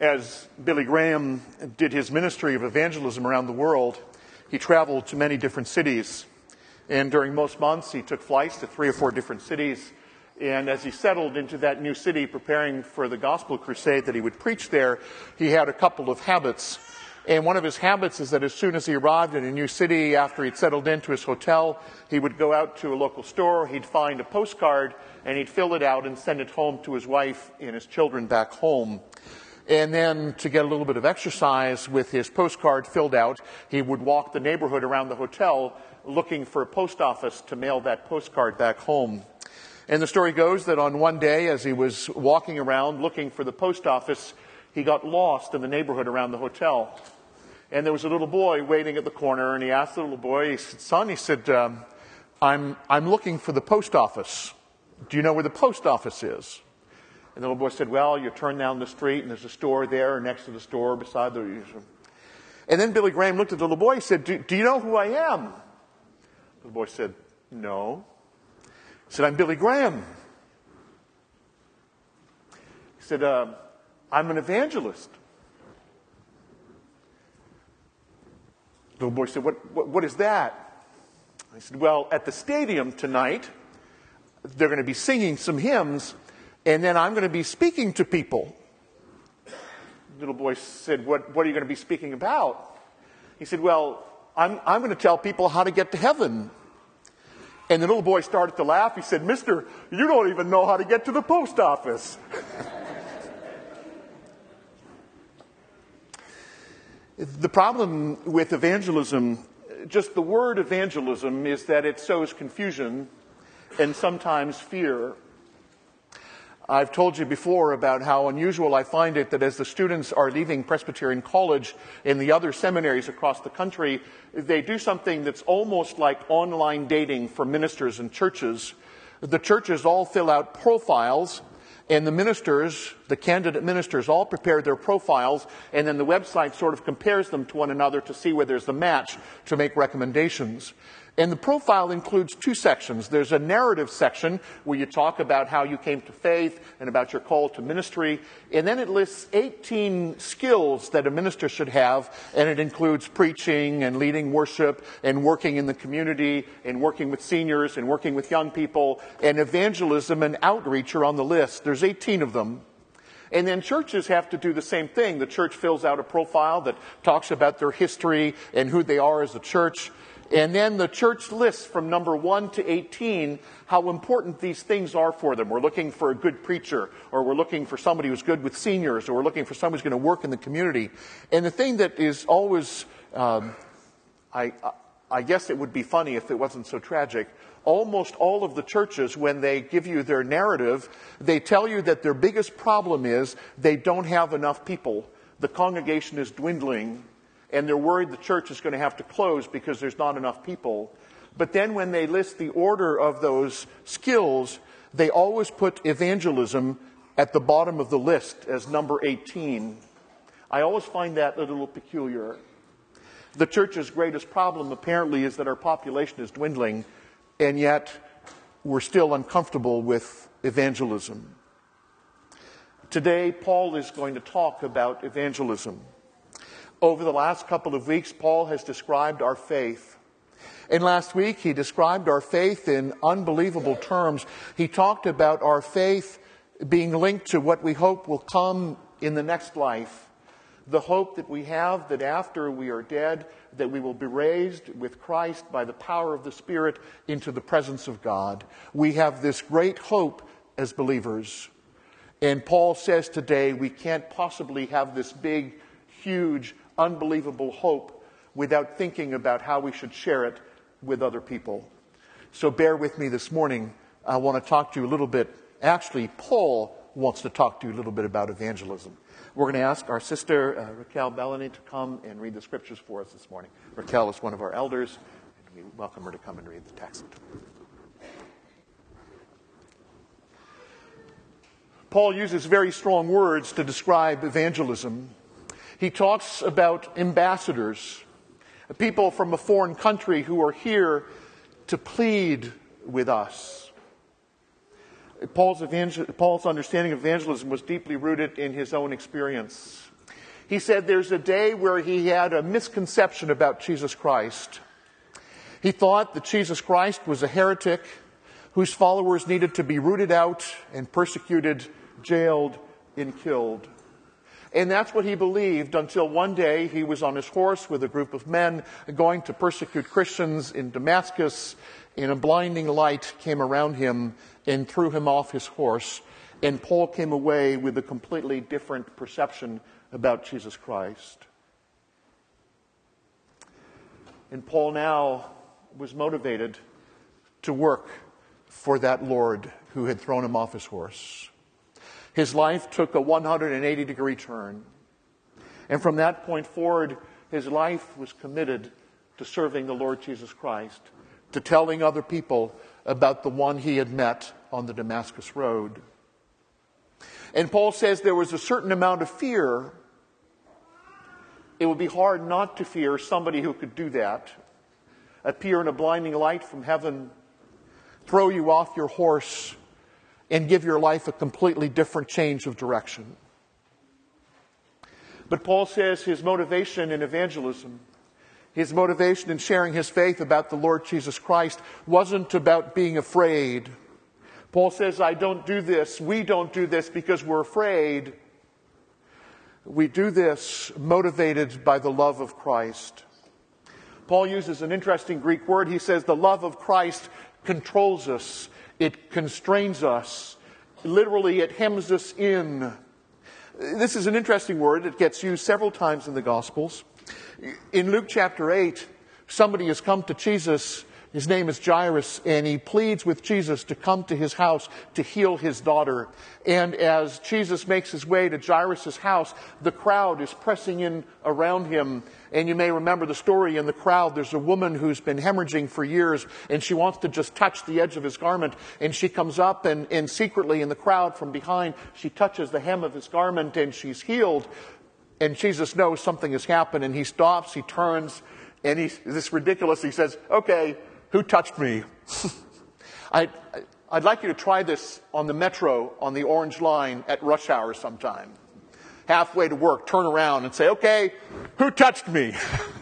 As Billy Graham did his ministry of evangelism around the world, he traveled to many different cities. And during most months, he took flights to 3 or 4 different cities. And as he settled into that new city, preparing for the gospel crusade that he would preach there, he had a couple of habits. And one of his habits is that as soon as he arrived in a new city, after he'd settled into his hotel, he would go out to a local store, he'd find a postcard, and he'd fill it out and send it home to his wife and his children back home. And then, to get a little bit of exercise with his postcard filled out, he would walk the neighborhood around the hotel looking for a post office to mail that postcard back home. And the story goes that on one day, as he was walking around looking for the post office, he got lost in the neighborhood around the hotel. And there was a little boy waiting at the corner, and he asked the little boy, he said, "Son," he said, I'm looking for the post office. Do you know where the post office is?" And the little boy said, "Well, you turn down the street, and there's a store there, next to the store, beside the..." And then Billy Graham looked at the little boy, he said, do you know who I am?" The boy said, "No." He said, "I'm Billy Graham." He said, "I'm an evangelist." The little boy said, what is that?" He said, "Well, at the stadium tonight, they're going to be singing some hymns, and then I'm going to be speaking to people." The little boy said, what are you going to be speaking about?" He said, "Well, I'm going to tell people how to get to heaven." And the little boy started to laugh. He said, "Mister, you don't even know how to get to the post office." The problem with evangelism, just the word evangelism, is that it sows confusion and sometimes fear. I've told you before about how unusual I find it that as the students are leaving Presbyterian College and the other seminaries across the country, they do something that's almost like online dating for ministers and churches. The churches all fill out profiles, and the ministers, the candidate ministers, all prepare their profiles, and then the website sort of compares them to one another to see where there's the match to make recommendations. And the profile includes 2 sections. There's a narrative section where you talk about how you came to faith and about your call to ministry. And then it lists 18 skills that a minister should have. And it includes preaching and leading worship and working in the community and working with seniors and working with young people. And evangelism and outreach are on the list. There's 18 of them. And then churches have to do the same thing. The church fills out a profile that talks about their history and who they are as a church. And then the church lists from number 1 to 18 how important these things are for them. We're looking for a good preacher, or we're looking for somebody who's good with seniors, or we're looking for somebody who's going to work in the community. And the thing that is always, I guess it would be funny if it wasn't so tragic, almost all of the churches, when they give you their narrative, they tell you that their biggest problem is they don't have enough people. The congregation is dwindling, and they're worried the church is going to have to close because there's not enough people. But then when they list the order of those skills, they always put evangelism at the bottom of the list as number 18. I always find that a little peculiar. The church's greatest problem, apparently, is that our population is dwindling, and yet we're still uncomfortable with evangelism. Today, Paul is going to talk about evangelism. Over the last couple of weeks, Paul has described our faith. And last week, he described our faith in unbelievable terms. He talked about our faith being linked to what we hope will come in the next life. The hope that we have that after we are dead, that we will be raised with Christ by the power of the Spirit into the presence of God. We have this great hope as believers. And Paul says today we can't possibly have this big, huge, unbelievable hope without thinking about how we should share it with other people. So bear with me this morning. I want to talk to you a little bit. Actually, Paul wants to talk to you a little bit about evangelism. We're going to ask our sister, Raquel Bellany, to come and read the scriptures for us this morning. Raquel is one of our elders, and we welcome her to come and read the text. Paul uses very strong words to describe evangelism. He talks about ambassadors, people from a foreign country who are here to plead with us. Paul's understanding of evangelism was deeply rooted in his own experience. He said there's a day where he had a misconception about Jesus Christ. He thought that Jesus Christ was a heretic whose followers needed to be rooted out and persecuted, jailed, and killed. And that's what he believed until one day he was on his horse with a group of men going to persecute Christians in Damascus, and a blinding light came around him and threw him off his horse. And Paul came away with a completely different perception about Jesus Christ. And Paul now was motivated to work for that Lord who had thrown him off his horse. His life took a 180-degree turn. And from that point forward, his life was committed to serving the Lord Jesus Christ, to telling other people about the one he had met on the Damascus Road. And Paul says there was a certain amount of fear. It would be hard not to fear somebody who could do that. Appear in a blinding light from heaven, throw you off your horse, and give your life a completely different change of direction. But Paul says his motivation in evangelism, his motivation in sharing his faith about the Lord Jesus Christ wasn't about being afraid. Paul says, I don't do this, we don't do this because we're afraid. We do this motivated by the love of Christ. Paul uses an interesting Greek word. He says the love of Christ controls us. It constrains us. Literally, it hems us in. This is an interesting word. It gets used several times in the Gospels. In Luke chapter 8, somebody has come to Jesus. His name is Jairus, and he pleads with Jesus to come to his house to heal his daughter. And as Jesus makes his way to Jairus' house, the crowd is pressing in around him. And you may remember the story. In the crowd, there's a woman who's been hemorrhaging for years, and she wants to just touch the edge of his garment. And she comes up, and secretly in the crowd from behind, she touches the hem of his garment, and she's healed. And Jesus knows something has happened, and he stops, he turns, and this ridiculous, he says, okay, who touched me? I'd like you to try this on the metro, on the Orange Line at rush hour sometime. Halfway to work, turn around and say, okay, who touched me?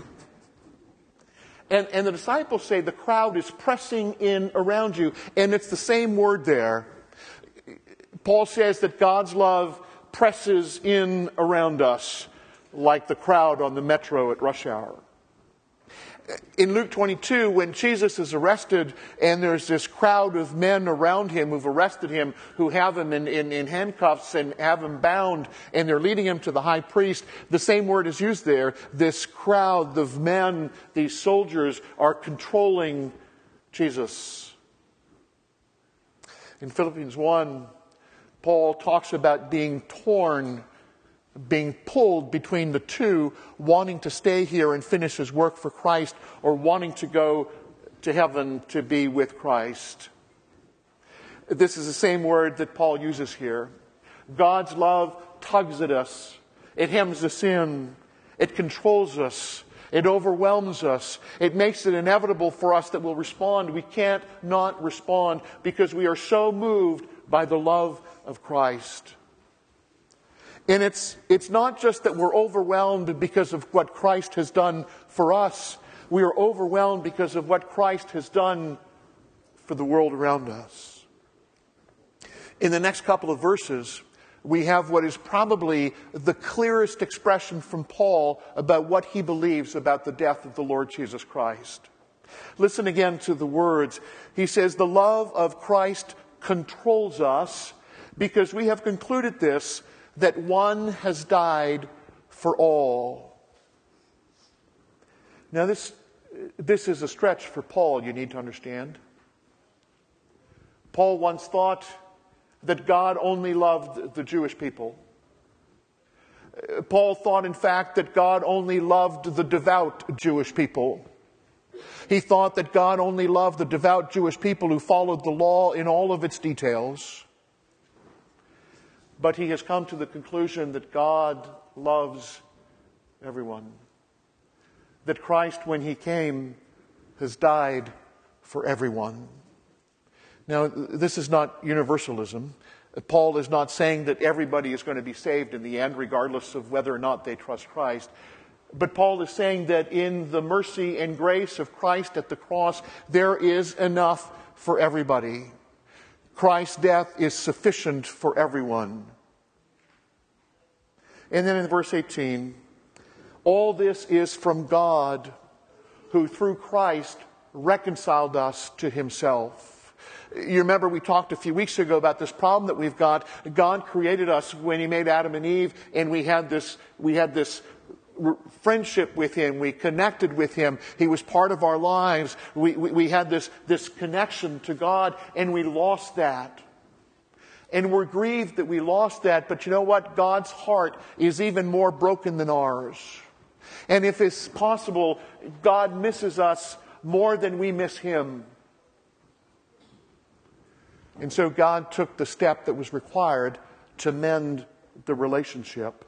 And the disciples say the crowd is pressing in around you. And it's the same word there. Paul says that God's love presses in around us like the crowd on the metro at rush hour. In Luke 22, when Jesus is arrested and there's this crowd of men around him who've arrested him, who have him in handcuffs and have him bound, and they're leading him to the high priest, the same word is used there. This crowd of men, these soldiers, are controlling Jesus. In Philippians 1, Paul talks about being torn, being pulled between the two, wanting to stay here and finish his work for Christ, or wanting to go to heaven to be with Christ. This is the same word that Paul uses here. God's love tugs at us. It hems us in. It controls us. It overwhelms us. It makes it inevitable for us that we'll respond. We can't not respond because we are so moved by the love of Christ. And it's not just that we're overwhelmed because of what Christ has done for us. We are overwhelmed because of what Christ has done for the world around us. In the next couple of verses, we have what is probably the clearest expression from Paul about what he believes about the death of the Lord Jesus Christ. Listen again to the words. He says, the love of Christ controls us because we have concluded this, that one has died for all. Now this is a stretch for Paul, you need to understand. Paul once thought that God only loved the Jewish people. Paul thought, in fact, that God only loved the devout Jewish people. He thought that God only loved the devout Jewish people who followed the law in all of its details. But he has come to the conclusion that God loves everyone. That Christ, when he came, has died for everyone. Now, this is not universalism. Paul is not saying that everybody is going to be saved in the end, regardless of whether or not they trust Christ. But Paul is saying that in the mercy and grace of Christ at the cross, there is enough for everybody. Christ's death is sufficient for everyone. And then in verse 18, all this is from God, who through Christ reconciled us to himself. You remember we talked a few weeks ago about this problem that we've got. God created us when he made Adam and Eve, and we had this friendship with him. We connected with him. He was part of our lives. We had this connection to God, and we lost that. And we're grieved that we lost that. But you know what? God's heart is even more broken than ours. And if it's possible, God misses us more than we miss him. And so God took the step that was required to mend the relationship.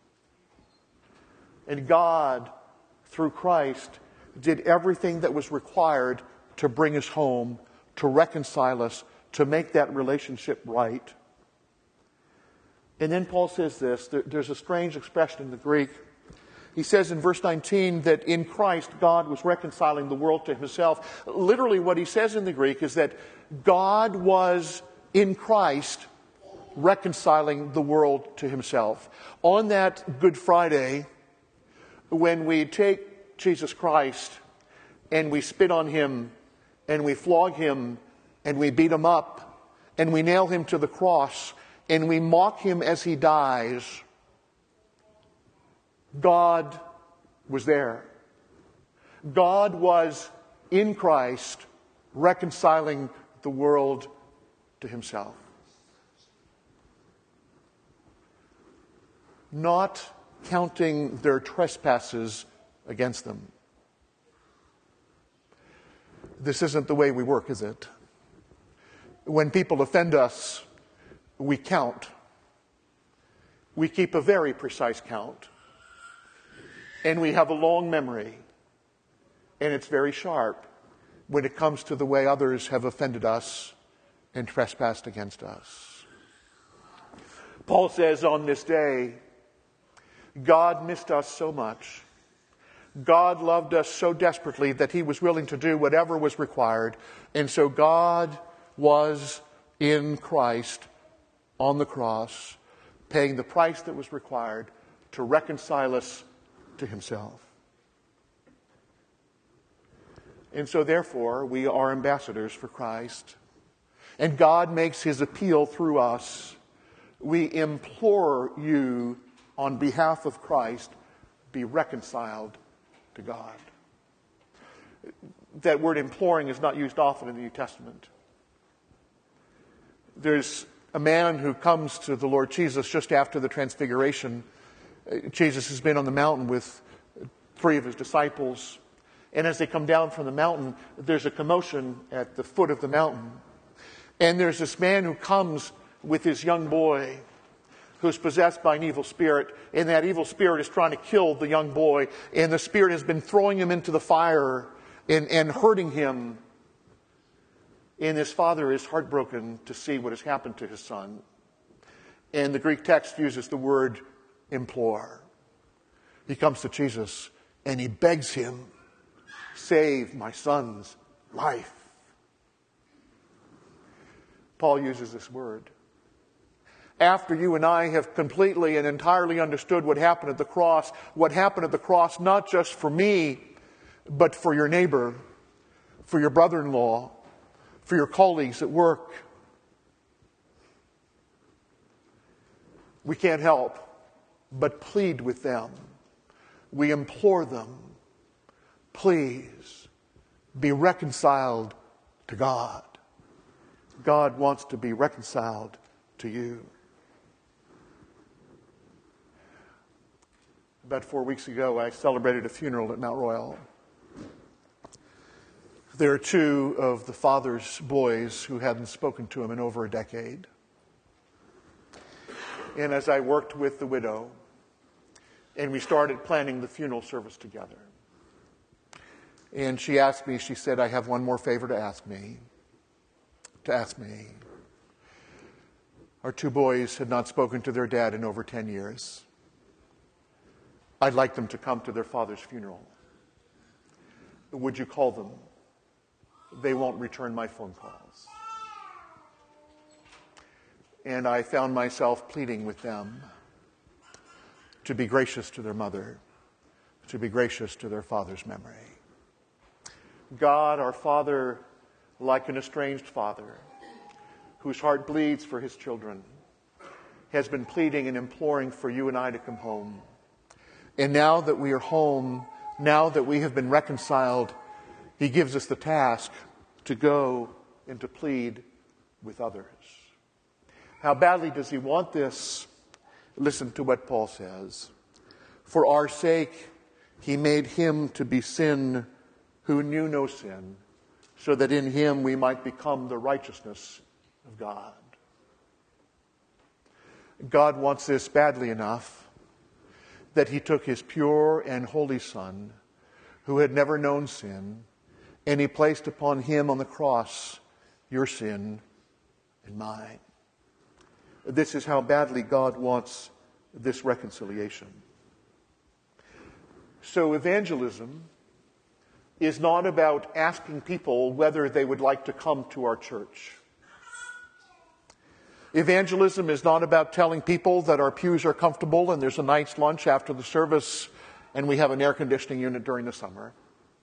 And God, through Christ, did everything that was required to bring us home, to reconcile us, to make that relationship right. And then Paul says this. There's a strange expression in the Greek. He says in verse 19 that in Christ God was reconciling the world to himself. Literally what he says in the Greek is that God was in Christ reconciling the world to himself. On that Good Friday, when we take Jesus Christ and we spit on him and we flog him and we beat him up and we nail him to the cross and we mock him as he dies, God was there. God was in Christ reconciling the world to himself. Not counting their trespasses against them. This isn't the way we work, is it? When people offend us, we count. We keep a very precise count. And we have a long memory. And it's very sharp when it comes to the way others have offended us and trespassed against us. Paul says on this day, God missed us so much. God loved us so desperately that he was willing to do whatever was required. And so God was in Christ on the cross, paying the price that was required to reconcile us to himself. And so therefore, we are ambassadors for Christ. And God makes his appeal through us. We implore you on behalf of Christ, be reconciled to God. That word imploring is not used often in the New Testament. There's a man who comes to the Lord Jesus just after the Transfiguration. Jesus has been on the mountain with 3 of his disciples. And as they come down from the mountain, there's a commotion at the foot of the mountain. And there's this man who comes with his young boy who's possessed by an evil spirit. And that evil spirit is trying to kill the young boy. And the spirit has been throwing him into the fire and hurting him. And his father is heartbroken to see what has happened to his son. And the Greek text uses the word implore. He comes to Jesus and he begs him, save my son's life. Paul uses this word. After you and I have completely and entirely understood what happened at the cross not just for me, but for your neighbor, for your brother-in-law, for your colleagues at work, we can't help but plead with them. We implore them, please be reconciled to God. God wants to be reconciled to you. About 4 weeks ago, I celebrated a funeral at Mount Royal. There are 2 of the father's boys who hadn't spoken to him in over a decade. And as I worked with the widow, and we started planning the funeral service together, and she asked me, she said, I have one more favor to ask me. to ask me. Our two boys had not spoken to their dad in over 10 years. I'd like them to come to their father's funeral. Would you call them? They won't return my phone calls. And I found myself pleading with them to be gracious to their mother, to be gracious to their father's memory. God, our Father, like an estranged father, whose heart bleeds for his children, has been pleading and imploring for you and I to come home. And now that we are home, now that we have been reconciled, he gives us the task to go and to plead with others. How badly does he want this? Listen to what Paul says. For our sake, he made him to be sin who knew no sin, so that in him we might become the righteousness of God. God wants this badly enough that he took his pure and holy Son, who had never known sin, and he placed upon him on the cross your sin and mine. This is how badly God wants this reconciliation. So evangelism is not about asking people whether they would like to come to our church. Evangelism is not about telling people that our pews are comfortable and there's a nice lunch after the service and we have an air conditioning unit during the summer.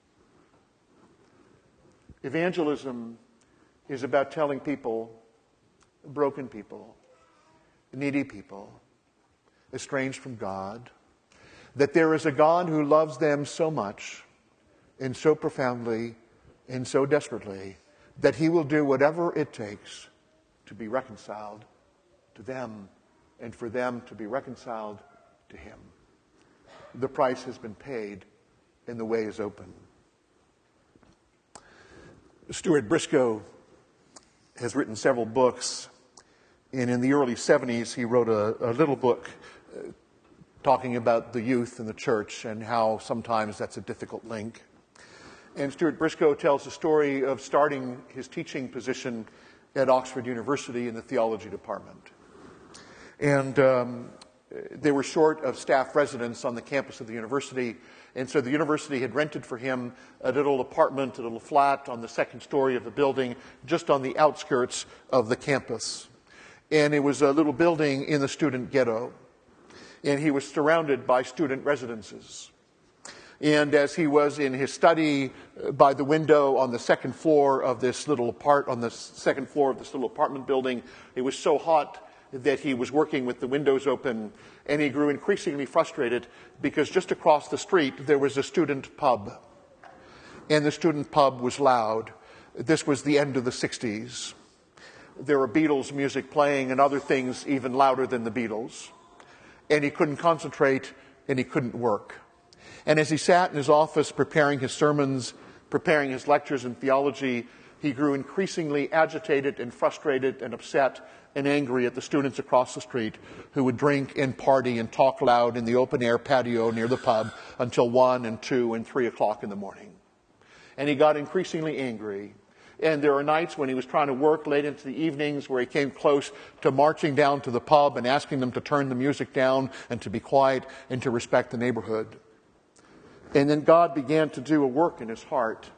Evangelism is about telling people, broken people, needy people, estranged from God, that there is a God who loves them so much and so profoundly and so desperately that he will do whatever it takes to be reconciled to them and for them to be reconciled to him. The price has been paid and the way is open. Stuart Briscoe has written several books, and in the early 70s he wrote a little book talking about the youth in the church and how sometimes that's a difficult link. And Stuart Briscoe tells the story of starting his teaching position at Oxford University in the theology department. And they were short of staff residents on the campus of the university, and so the university had rented for him a little apartment, a little flat on the second story of the building, just on the outskirts of the campus. And it was a little building in the student ghetto, and he was surrounded by student residences. And as he was in his study by the window on the second floor of this little apartment building, it was so hot that he was working with the windows open, and he grew increasingly frustrated because just across the street there was a student pub. And the student pub was loud. This was the end of the 60s. There were Beatles music playing and other things even louder than the Beatles. And he couldn't concentrate and he couldn't work. And as he sat in his office preparing his sermons, preparing his lectures in theology, he grew increasingly agitated and frustrated and upset and angry at the students across the street who would drink and party and talk loud in the open-air patio near the pub until 1 and 2 and 3 o'clock in the morning. And he got increasingly angry. And there were nights when he was trying to work late into the evenings where he came close to marching down to the pub and asking them to turn the music down and to be quiet and to respect the neighborhood. And then God began to do a work in his heart.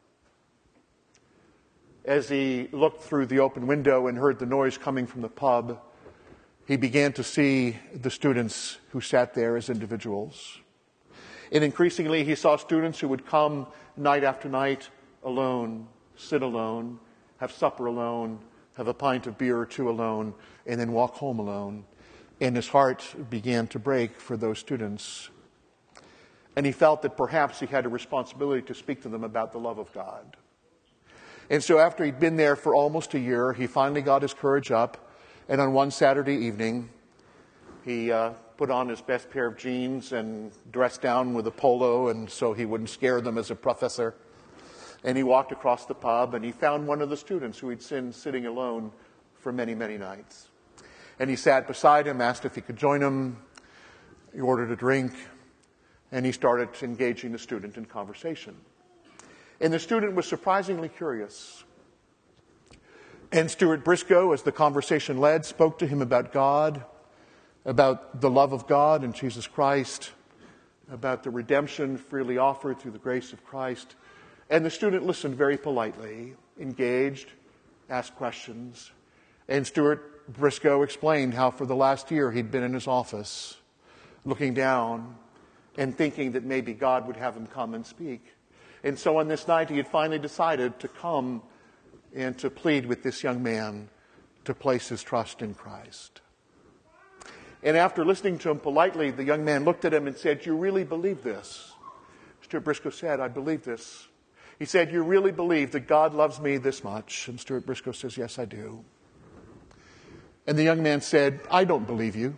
As he looked through the open window and heard the noise coming from the pub, he began to see the students who sat there as individuals. And increasingly he saw students who would come night after night alone, sit alone, have supper alone, have a pint of beer or two alone, and then walk home alone. And his heart began to break for those students. And he felt that perhaps he had a responsibility to speak to them about the love of God. And so after he'd been there for almost a year, he finally got his courage up. And on one Saturday evening, he put on his best pair of jeans and dressed down with a polo, and so he wouldn't scare them as a professor. And he walked across the pub, and he found one of the students who he'd been sitting alone for many, many nights. And he sat beside him, asked if he could join him. He ordered a drink, and he started engaging the student in conversation. And the student was surprisingly curious. And Stuart Briscoe, as the conversation led, spoke to him about God, about the love of God in Jesus Christ, about the redemption freely offered through the grace of Christ. And the student listened very politely, engaged, asked questions. And Stuart Briscoe explained how for the last year he'd been in his office, looking down and thinking that maybe God would have him come and speak. And so on this night he had finally decided to come and to plead with this young man to place his trust in Christ. And after listening to him politely, the young man looked at him and said, "You really believe this?" Stuart Briscoe said, "I believe this." He said, "You really believe that God loves me this much?" And Stuart Briscoe says, "Yes, I do." And the young man said, "I don't believe you.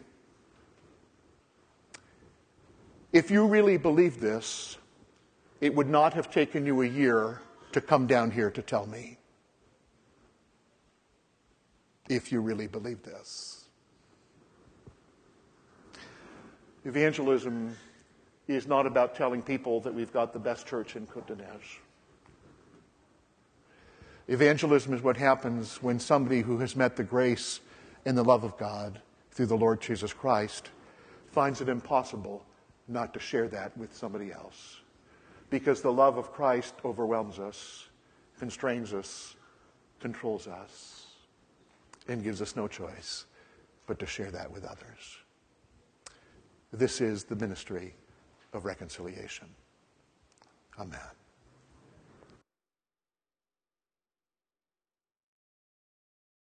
If you really believe this, it would not have taken you a year to come down here to tell me. If you really believe this." Evangelism is not about telling people that we've got the best church in Côte-d'Ivoire. Evangelism is what happens when somebody who has met the grace and the love of God through the Lord Jesus Christ finds it impossible not to share that with somebody else. Because the love of Christ overwhelms us, constrains us, controls us, and gives us no choice but to share that with others. This is the ministry of reconciliation. Amen.